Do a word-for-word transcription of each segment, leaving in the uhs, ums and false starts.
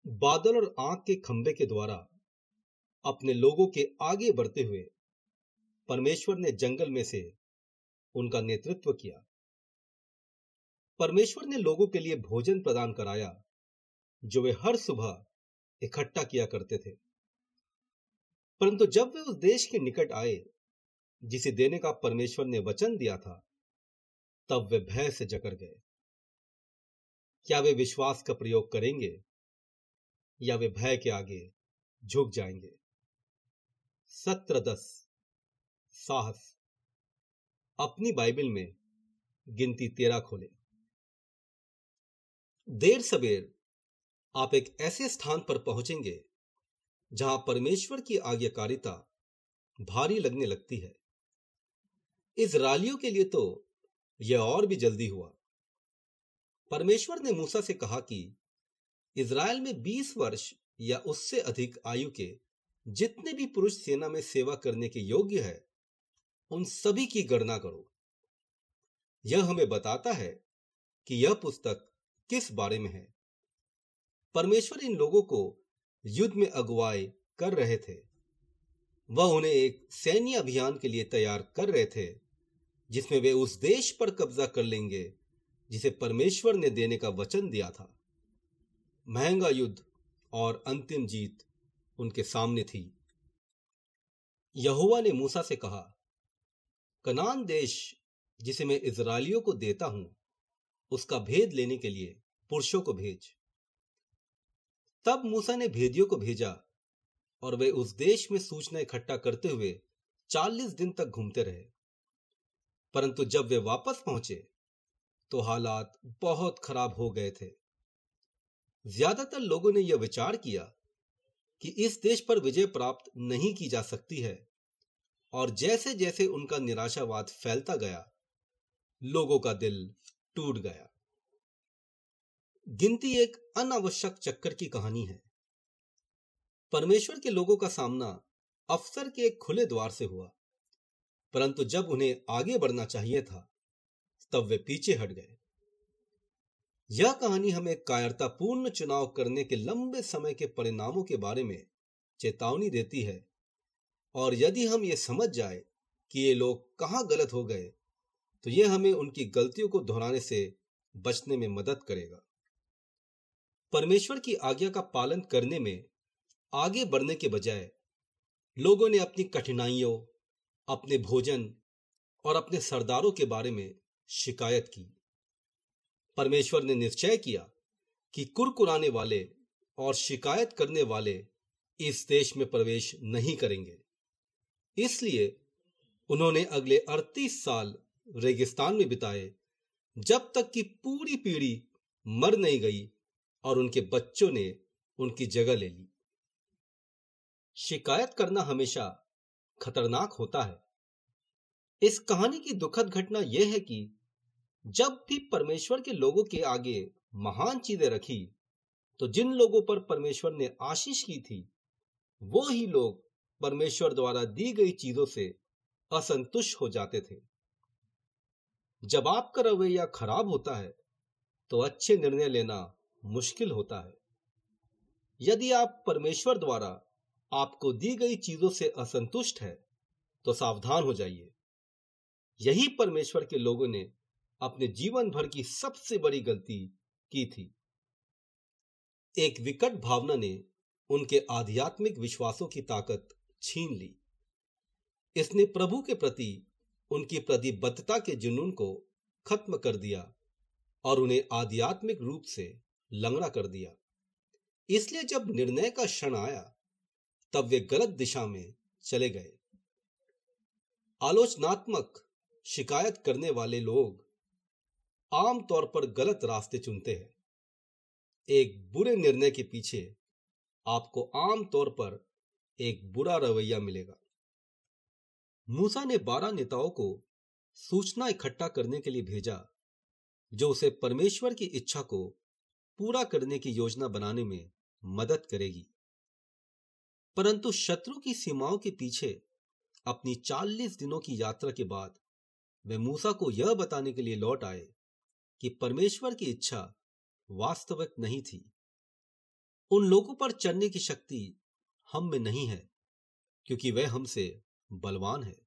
बादल और आग के खंभे के द्वारा अपने लोगों के आगे बढ़ते हुए परमेश्वर ने जंगल में से उनका नेतृत्व किया। परमेश्वर ने लोगों के लिए भोजन प्रदान कराया जो वे हर सुबह इकट्ठा किया करते थे। परंतु जब वे उस देश के निकट आए जिसे देने का परमेश्वर ने वचन दिया था, तब वे भय से जकड़ गए। क्या वे विश्वास का प्रयोग करेंगे या वे भय के आगे झुक जाएंगे? सत्र दस साहस। अपनी बाइबल में गिनती तेरह खोले। देर सबेर आप एक ऐसे स्थान पर पहुंचेंगे जहां परमेश्वर की आज्ञाकारिता भारी लगने लगती है। इस्राएलियों के लिए तो यह और भी जल्दी हुआ। परमेश्वर ने मूसा से कहा कि इस्राएल में बीस वर्ष या उससे अधिक आयु के जितने भी पुरुष सेना में सेवा करने के योग्य है, उन सभी की गणना करो। यह हमें बताता है कि यह पुस्तक किस बारे में है। परमेश्वर इन लोगों को युद्ध में अगुवाई कर रहे थे। वह उन्हें एक सैन्य अभियान के लिए तैयार कर रहे थे जिसमें वे उस देश पर कब्जा कर लेंगे जिसे परमेश्वर ने देने का वचन दिया था। महंगा युद्ध और अंतिम जीत उनके सामने थी। यहोवा ने मूसा से कहा, कनान देश जिसे मैं इस्राएलियों को देता हूं, उसका भेद लेने के लिए पुरुषों को भेज। तब मूसा ने भेदियों को भेजा और वे उस देश में सूचना इकट्ठा करते हुए चालीस दिन तक घूमते रहे। परंतु जब वे वापस पहुंचे तो हालात बहुत खराब हो गए थे। ज्यादातर लोगों ने यह विचार किया कि इस देश पर विजय प्राप्त नहीं की जा सकती है, और जैसे जैसे उनका निराशावाद फैलता गया, लोगों का दिल टूट गया। गिनती एक अनावश्यक चक्कर की कहानी है। परमेश्वर के लोगों का सामना अफसर के एक खुले द्वार से हुआ, परंतु जब उन्हें आगे बढ़ना चाहिए था, तब वे पीछे हट गए। यह कहानी हमें कायरतापूर्ण चुनाव करने के लंबे समय के परिणामों के बारे में चेतावनी देती है, और यदि हम ये समझ जाए कि ये लोग कहां गलत हो गए, तो यह हमें उनकी गलतियों को दोहराने से बचने में मदद करेगा। परमेश्वर की आज्ञा का पालन करने में आगे बढ़ने के बजाय लोगों ने अपनी कठिनाइयों, अपने भोजन और अपने सरदारों के बारे में शिकायत की। परमेश्वर ने निश्चय किया कि कुरकुराने वाले और शिकायत करने वाले इस देश में प्रवेश नहीं करेंगे। इसलिए उन्होंने अगले अड़तीस साल रेगिस्तान में बिताए, जब तक कि पूरी पीढ़ी मर नहीं गई और उनके बच्चों ने उनकी जगह ले ली। शिकायत करना हमेशा खतरनाक होता है। इस कहानी की दुखद घटना यह है कि जब भी परमेश्वर के लोगों के आगे महान चीजें रखी, तो जिन लोगों पर परमेश्वर ने आशीष की थी, वो ही लोग परमेश्वर द्वारा दी गई चीजों से असंतुष्ट हो जाते थे। जब आपका रवैया खराब होता है तो अच्छे निर्णय लेना मुश्किल होता है। यदि आप परमेश्वर द्वारा आपको दी गई चीजों से असंतुष्ट है, तो सावधान हो जाइए। यही परमेश्वर के लोगों ने अपने जीवन भर की सबसे बड़ी गलती की थी। एक विकट भावना ने उनके आध्यात्मिक विश्वासों की ताकत छीन ली। इसने प्रभु के प्रति उनकी प्रतिबद्धता के जुनून को खत्म कर दिया और उन्हें आध्यात्मिक रूप से लंगड़ा कर दिया। इसलिए जब निर्णय का क्षण आया, तब वे गलत दिशा में चले गए। आलोचनात्मक शिकायत करने वाले लोग आमतौर पर गलत रास्ते चुनते हैं। एक बुरे निर्णय के पीछे आपको आमतौर पर एक बुरा रवैया मिलेगा। मूसा ने बारह नेताओं को सूचना इकट्ठा करने के लिए भेजा, जो उसे परमेश्वर की इच्छा को पूरा करने की योजना बनाने में मदद करेगी। परंतु शत्रु की सीमाओं के पीछे अपनी चालीस दिनों की यात्रा के बाद वे मूसा को यह बताने के लिए लौट आए कि परमेश्वर की इच्छा वास्तविक नहीं थी। उन लोगों पर चढ़ने की शक्ति हम में नहीं है, क्योंकि वह हमसे बलवान है।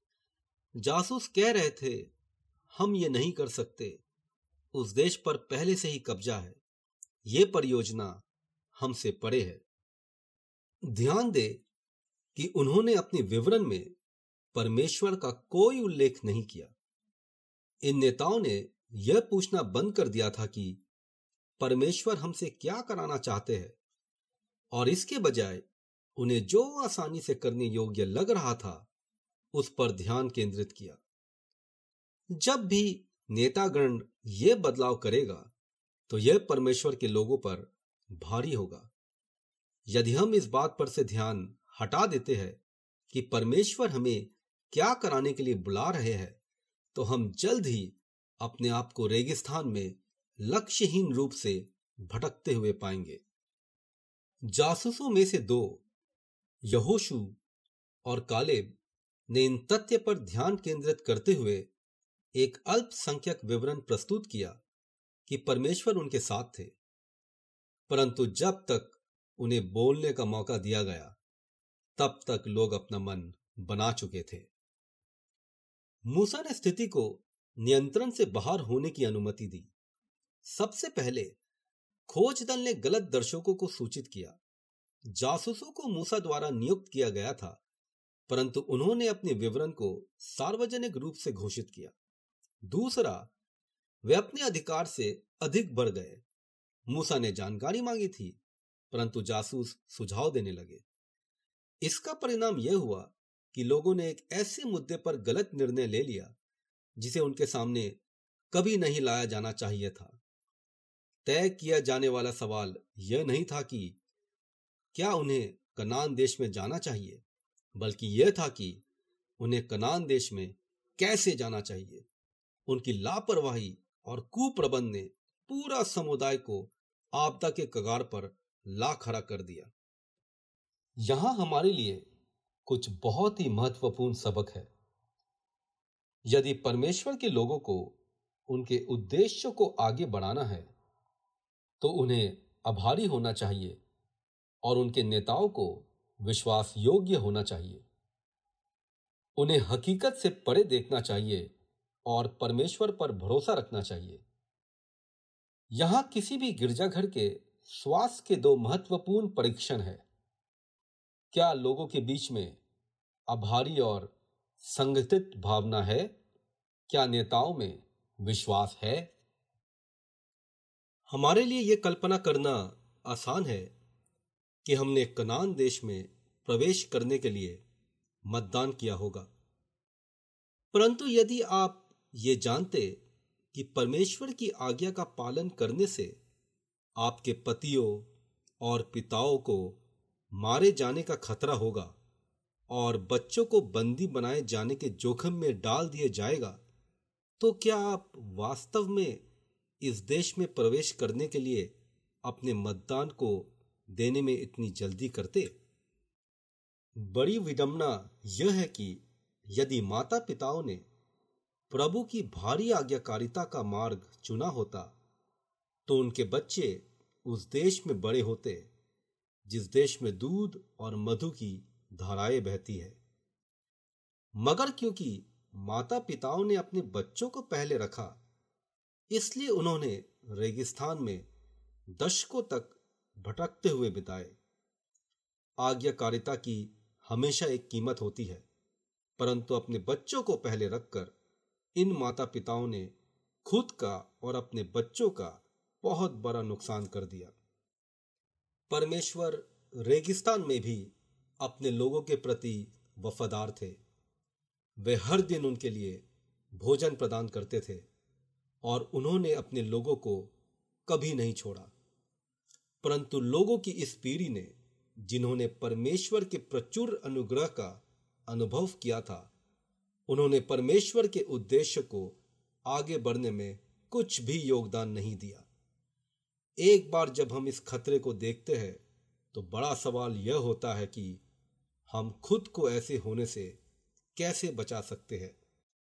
जासूस कह रहे थे, हम ये नहीं कर सकते, उस देश पर पहले से ही कब्जा है, ये परियोजना हमसे परे है। ध्यान दे कि उन्होंने अपने विवरण में परमेश्वर का कोई उल्लेख नहीं किया। इन नेताओं ने यह पूछना बंद कर दिया था कि परमेश्वर हमसे क्या कराना चाहते हैं, और इसके बजाय उन्हें जो आसानी से करने योग्य लग रहा था उस पर ध्यान केंद्रित किया। जब भी नेतागण यह बदलाव करेगा तो यह परमेश्वर के लोगों पर भारी होगा। यदि हम इस बात पर से ध्यान हटा देते हैं कि परमेश्वर हमें क्या कराने के लिए बुला रहे हैं, तो हम जल्द ही अपने आप को रेगिस्तान में लक्ष्यहीन रूप से भटकते हुए पाएंगे। जासूसों में से दो, यहोशू और कालेब, ने इन तथ्य पर ध्यान केंद्रित करते हुए एक अल्पसंख्यक विवरण प्रस्तुत किया कि परमेश्वर उनके साथ थे, परंतु जब तक उन्हें बोलने का मौका दिया गया तब तक लोग अपना मन बना चुके थे। मूसा ने स्थिति को नियंत्रण से बाहर होने की अनुमति दी। सबसे पहले खोज दल ने गलत दर्शकों को सूचित किया। जासूसों को मूसा द्वारा नियुक्त किया गया था, परंतु उन्होंने अपने विवरण को सार्वजनिक रूप से घोषित किया। दूसरा, वे अपने अधिकार से अधिक बढ़ गए। मूसा ने जानकारी मांगी थी, परंतु जासूस सुझाव देने लगे। इसका परिणाम यह हुआ कि लोगों ने एक ऐसे मुद्दे पर गलत निर्णय ले लिया जिसे उनके सामने कभी नहीं लाया जाना चाहिए था। तय किया जाने वाला सवाल यह नहीं था कि क्या उन्हें कनान देश में जाना चाहिए, बल्कि यह था कि उन्हें कनान देश में कैसे जाना चाहिए। उनकी लापरवाही और कुप्रबंध ने पूरा समुदाय को आपदा के कगार पर ला खड़ा कर दिया। यहां हमारे लिए कुछ बहुत ही महत्वपूर्ण सबक है। यदि परमेश्वर के लोगों को उनके उद्देश्यों को आगे बढ़ाना है तो उन्हें आभारी होना चाहिए और उनके नेताओं को विश्वास योग्य होना चाहिए। उन्हें हकीकत से परे देखना चाहिए और परमेश्वर पर भरोसा रखना चाहिए। यहां किसी भी गिरजाघर के श्वास के दो महत्वपूर्ण परीक्षण हैं। क्या लोगों के बीच में आभारी और संगठित भावना है? क्या नेताओं में विश्वास है? हमारे लिए यह कल्पना करना आसान है कि हमने कनान देश में प्रवेश करने के लिए मतदान किया होगा, परंतु यदि आप ये जानते कि परमेश्वर की आज्ञा का पालन करने से आपके पतियों और पिताओं को मारे जाने का खतरा होगा और बच्चों को बंदी बनाए जाने के जोखिम में डाल दिया जाएगा, तो क्या आप वास्तव में इस देश में प्रवेश करने के लिए अपने मतदान को देने में इतनी जल्दी करते? बड़ी विडंबना यह है कि यदि माता पिताओं ने प्रभु की भारी आज्ञाकारिता का मार्ग चुना होता तो उनके बच्चे उस देश में बड़े होते जिस देश में दूध और मधु की धाराएं बहती है। मगर क्योंकि माता पिताओं ने अपने बच्चों को पहले रखा, इसलिए उन्होंने रेगिस्तान में दशकों तक भटकते हुए बिताए। आज्ञाकारिता की हमेशा एक कीमत होती है, परंतु अपने बच्चों को पहले रखकर इन माता पिताओं ने खुद का और अपने बच्चों का बहुत बड़ा नुकसान कर दिया। परमेश्वर रेगिस्तान में भी अपने लोगों के प्रति वफादार थे। वे हर दिन उनके लिए भोजन प्रदान करते थे और उन्होंने अपने लोगों को कभी नहीं छोड़ा। परंतु लोगों की इस पीढ़ी ने, जिन्होंने परमेश्वर के प्रचुर अनुग्रह का अनुभव किया था, उन्होंने परमेश्वर के उद्देश्य को आगे बढ़ने में कुछ भी योगदान नहीं दिया। एक बार जब हम इस खतरे को देखते हैं तो बड़ा सवाल यह होता है कि हम खुद को ऐसे होने से कैसे बचा सकते हैं।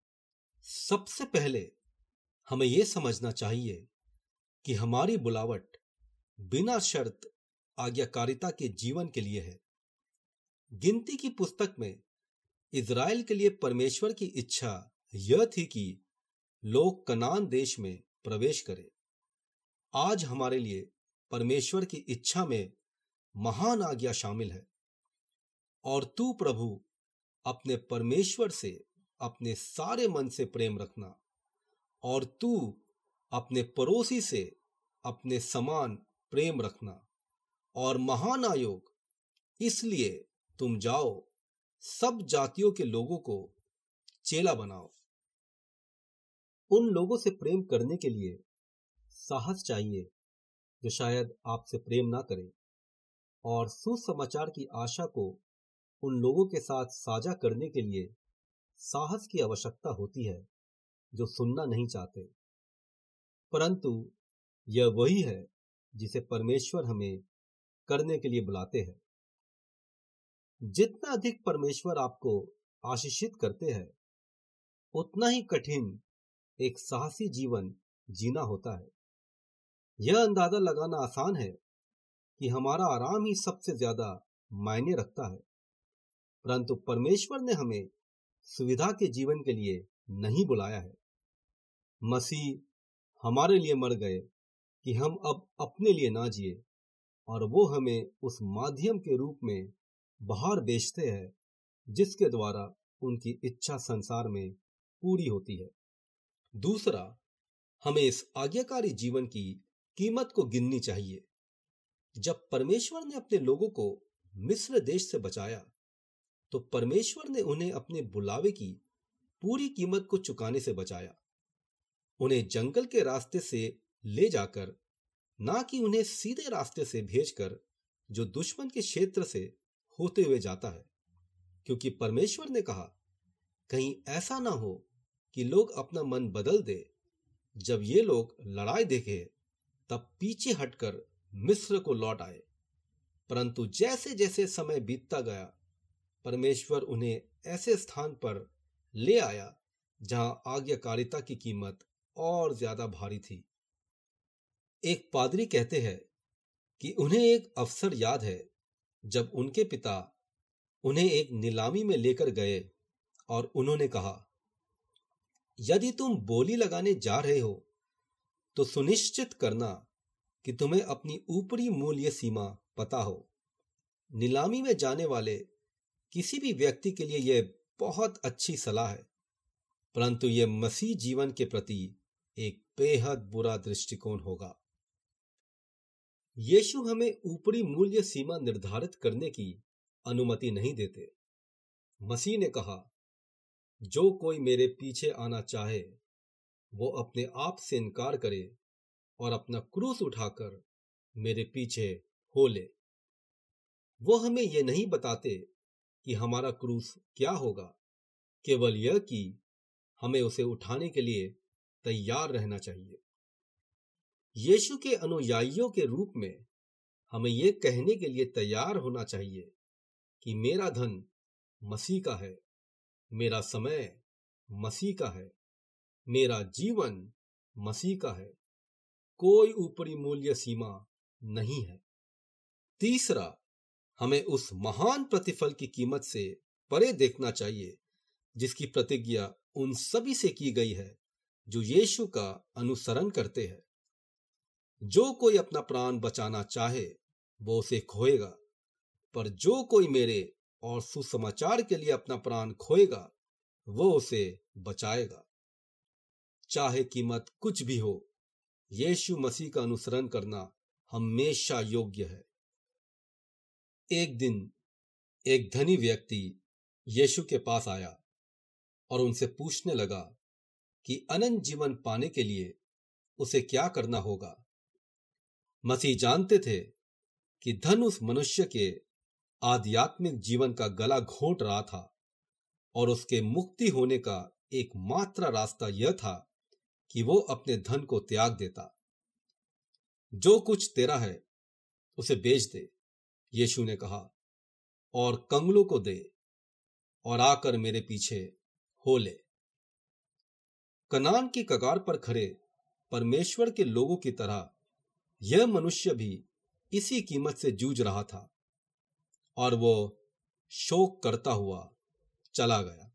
सबसे पहले हमें यह समझना चाहिए कि हमारी बुलावट बिना शर्त आज्ञाकारिता के जीवन के लिए है। गिनती की पुस्तक में इज़राइल के लिए परमेश्वर की इच्छा यह थी कि लोग कनान देश में प्रवेश करें। आज हमारे लिए परमेश्वर की इच्छा में महान आज्ञा शामिल है। और तू प्रभु अपने परमेश्वर से अपने सारे मन से प्रेम रखना, और तू अपने पड़ोसी से अपने समान प्रेम रखना। और महान आयोग, इसलिए तुम जाओ, सब जातियों के लोगों को चेला बनाओ। उन लोगों से प्रेम करने के लिए साहस चाहिए जो शायद आपसे प्रेम ना करें, और सुसमाचार की आशा को उन लोगों के साथ साझा करने के लिए साहस की आवश्यकता होती है जो सुनना नहीं चाहते। परंतु यह वही है जिसे परमेश्वर हमें करने के लिए बुलाते हैं। जितना अधिक परमेश्वर आपको आशीषित करते हैं, उतना ही कठिन एक साहसी जीवन जीना होता है। यह अंदाजा लगाना आसान है कि हमारा आराम ही सबसे ज्यादा मायने रखता है, परंतु परमेश्वर ने हमें सुविधा के जीवन के लिए नहीं बुलाया है। मसीह हमारे लिए मर गए कि हम अब अपने लिए ना जिए, और वो हमें उस माध्यम के रूप में बाहर भेजते हैं जिसके द्वारा उनकी इच्छा संसार में पूरी होती है। दूसरा, हमें इस आज्ञाकारी जीवन की कीमत को गिननी चाहिए। जब परमेश्वर ने अपने लोगों को मिस्र देश से बचाया, तो परमेश्वर ने उन्हें अपने बुलावे की पूरी कीमत को चुकाने से बचाया। उन्हें जंगल के रास्ते से ले जाकर, ना कि उन्हें सीधे रास्ते से भेजकर जो दुश्मन के क्षेत्र से होते हुए जाता है, क्योंकि परमेश्वर ने कहा, कहीं ऐसा ना हो कि लोग अपना मन बदल दे, जब ये लोग लड़ाई देखे तब पीछे हटकर मिस्र को लौट आए। परंतु जैसे जैसे समय बीतता गया, परमेश्वर उन्हें ऐसे स्थान पर ले आया जहां आज्ञाकारिता की कीमत और ज्यादा भारी थी। एक पादरी कहते हैं कि उन्हें एक अवसर याद है जब उनके पिता उन्हें एक नीलामी में लेकर गए और उन्होंने कहा, यदि तुम बोली लगाने जा रहे हो तो सुनिश्चित करना कि तुम्हें अपनी ऊपरी मूल्य सीमा पता हो। नीलामी में जाने वाले किसी भी व्यक्ति के लिए यह बहुत अच्छी सलाह है, परंतु यह मसीह जीवन के प्रति एक बेहद बुरा दृष्टिकोण होगा। यीशु हमें ऊपरी मूल्य सीमा निर्धारित करने की अनुमति नहीं देते। मसीह ने कहा, जो कोई मेरे पीछे आना चाहे वो अपने आप से इनकार करे और अपना क्रूस उठाकर मेरे पीछे हो ले। वो हमें यह नहीं बताते कि हमारा क्रूस क्या होगा, केवल यह कि हमें उसे उठाने के लिए तैयार रहना चाहिए। यीशु के अनुयायियों के रूप में हमें यह कहने के लिए तैयार होना चाहिए कि मेरा धन मसीह का है, मेरा समय मसीह का है, मेरा जीवन मसीह का है, कोई ऊपरी मूल्य सीमा नहीं है। तीसरा, हमें उस महान प्रतिफल की कीमत से परे देखना चाहिए जिसकी प्रतिज्ञा उन सभी से की गई है जो यीशु का अनुसरण करते हैं। जो कोई अपना प्राण बचाना चाहे वो उसे खोएगा, पर जो कोई मेरे और सुसमाचार के लिए अपना प्राण खोएगा वो उसे बचाएगा। चाहे कीमत कुछ भी हो, यीशु मसीह का अनुसरण करना हमेशा योग्य है। एक दिन एक धनी व्यक्ति यीशु के पास आया और उनसे पूछने लगा कि अनंत जीवन पाने के लिए उसे क्या करना होगा। मसीह जानते थे कि धन उस मनुष्य के आध्यात्मिक जीवन का गला घोंट रहा था, और उसके मुक्ति होने का एकमात्र रास्ता यह था कि वो अपने धन को त्याग देता। जो कुछ तेरा है उसे बेच दे, यीशु ने कहा, और कंगलों को दे, और आकर मेरे पीछे हो ले। कनान की कगार पर खड़े परमेश्वर के लोगों की तरह यह मनुष्य भी इसी कीमत से जूझ रहा था और वो शोक करता हुआ चला गया।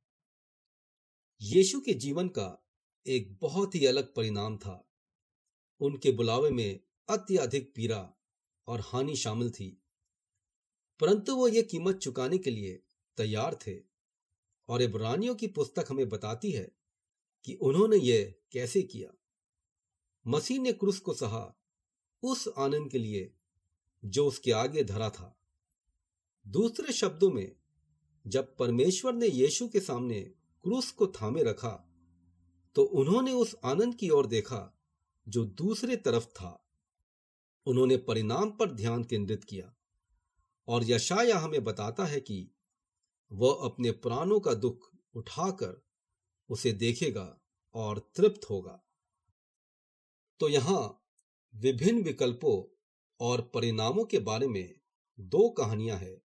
यीशु के जीवन का एक बहुत ही अलग परिणाम था। उनके बुलावे में अत्यधिक पीड़ा और हानि शामिल थी, परंतु वो ये कीमत चुकाने के लिए तैयार थे। और इब्रानियों की पुस्तक हमें बताती है कि उन्होंने ये कैसे किया। मसीह ने क्रूस को सहा उस आनंद के लिए जो उसके आगे धरा था। दूसरे शब्दों में, जब परमेश्वर ने यीशु के सामने क्रूस को थामे रखा तो उन्होंने उस आनंद की ओर देखा जो दूसरे तरफ था। उन्होंने परिणाम पर ध्यान केंद्रित किया और यशाया हमें बताता है कि वह अपने प्राणों का दुख उठाकर उसे देखेगा और तृप्त होगा। तो यहां विभिन्न विकल्पों और परिणामों के बारे में दो कहानियां हैं।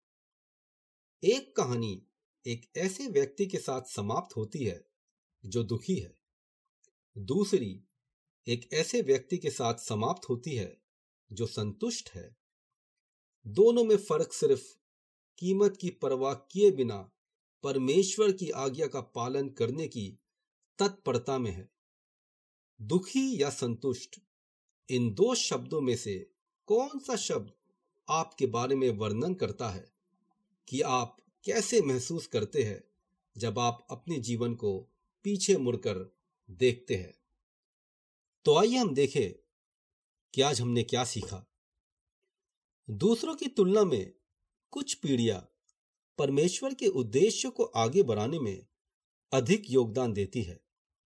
एक कहानी एक ऐसे व्यक्ति के साथ समाप्त होती है जो दुखी है। दूसरी एक ऐसे व्यक्ति के साथ समाप्त होती है जो संतुष्ट है। दोनों में फर्क सिर्फ कीमत की परवाह किए बिना परमेश्वर की आज्ञा का पालन करने की तत्परता में है। दुखी या संतुष्ट, इन दो शब्दों में से कौन सा शब्द आपके बारे में वर्णन करता है कि आप कैसे महसूस करते हैं जब आप अपने जीवन को पीछे मुड़कर देखते हैं? तो आइए हम देखें कि आज हमने क्या सीखा। दूसरों की तुलना में कुछ पीढ़ियां परमेश्वर के उद्देश्य को आगे बढ़ाने में अधिक योगदान देती है।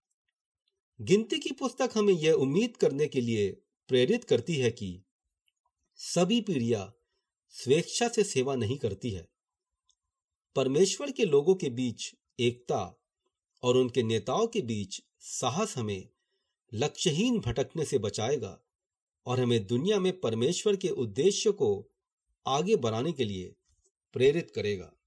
गिनती की पुस्तक हमें यह उम्मीद करने के लिए प्रेरित करती है कि सभी पीढ़ियां स्वेच्छा से सेवा नहीं करती है। परमेश्वर के लोगों के बीच एकता और उनके नेताओं के बीच साहस हमें लक्ष्यहीन भटकने से बचाएगा और हमें दुनिया में परमेश्वर के उद्देश्य को आगे बढ़ाने के लिए प्रेरित करेगा।